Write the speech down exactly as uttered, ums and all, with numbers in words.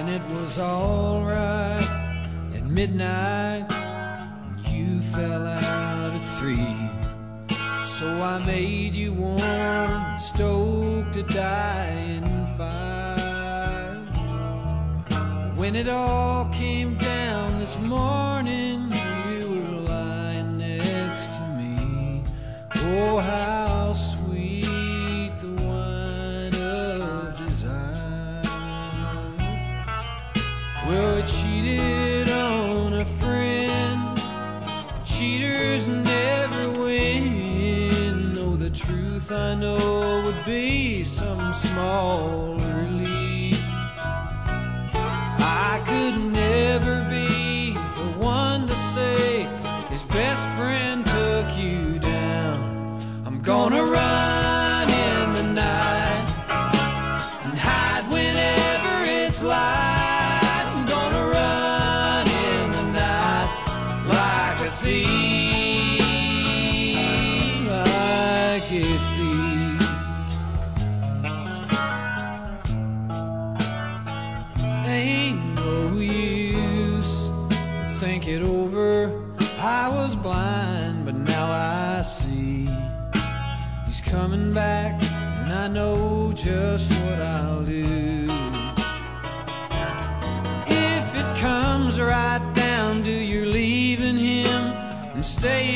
it was all right at midnight. You fell out at three, so I made you warm and stoked a dying fire. When it all came down this morning, you were lying next to me. Oh, how sweet the wine of desire. Well, we cheated on a friend. Cheaters never win. Know the truth, I know, would be some small relief. I could never be the one to say his best friend took you down. I'm gonna run in the night and hide whenever it's light. I'm gonna run in the night like a thief, like a thief. Ain't no use, think it over. I was blind, but now I see. He's coming back, and I know just what I'll do. If it comes right down to you're leaving him and staying